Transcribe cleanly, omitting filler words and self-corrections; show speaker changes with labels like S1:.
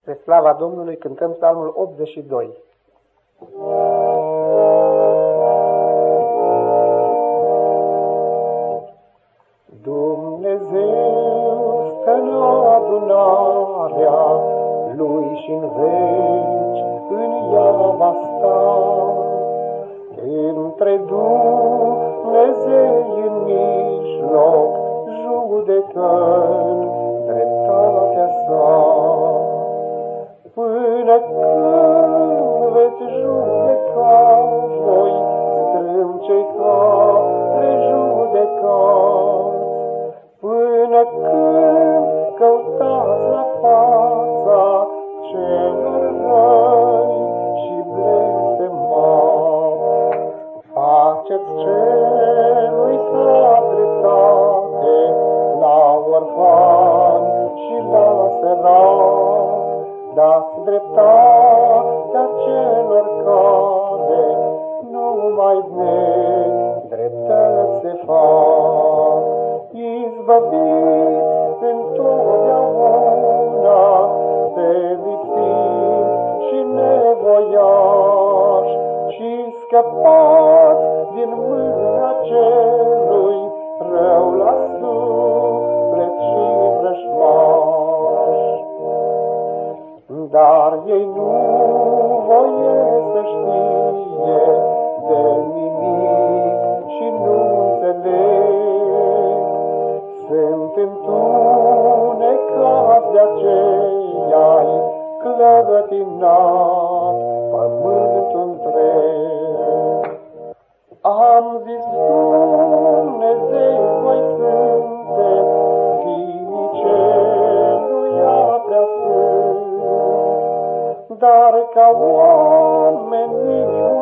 S1: Spre slava Domnului cântăm psalmul 82. Dumnezeu stă în adunarea Lui și-n veci în ea va sta. Între Dumnezei în mijloc judecând dreptatea sa. Până când veți judeca voi, strâng cei care judecați, până când căutați la fața celor răi și blestemați. Faceți celui sa dreptate la orfani și la săraci, dați dreptatea celor care numai nedreptăți se fac. Izbăviți întotdeauna pe lipsiți și nevoiași și scăpați din mâna celui rău la suflet și vrăjmaș. Dar ei nu voie să știe de nimic și nu înțeleg. Sunt întunecați de aceia-i clătinat pământul întreg. Am zis, Dumnezeu, voi sunteți fiii celuia preasfânt, dar ca oamenii